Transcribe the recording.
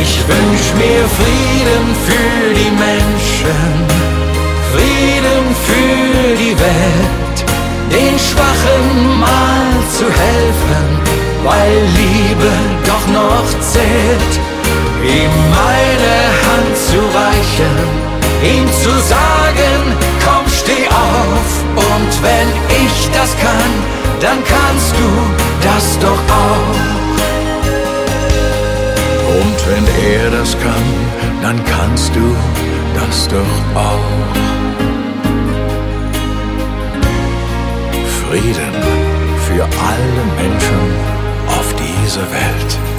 Ich wünsch mir Frieden für die Menschen, Frieden für die Welt, den Schwachen mal zu helfen, weil Liebe doch noch zählt. Ihm meine Hand zu reichen, ihm zu sagen, komm, steh auf. Und wenn ich das kann, dann kannst du das doch auch. Und wenn er das kann, dann kannst du das doch auch. Frieden für alle Menschen auf dieser Welt.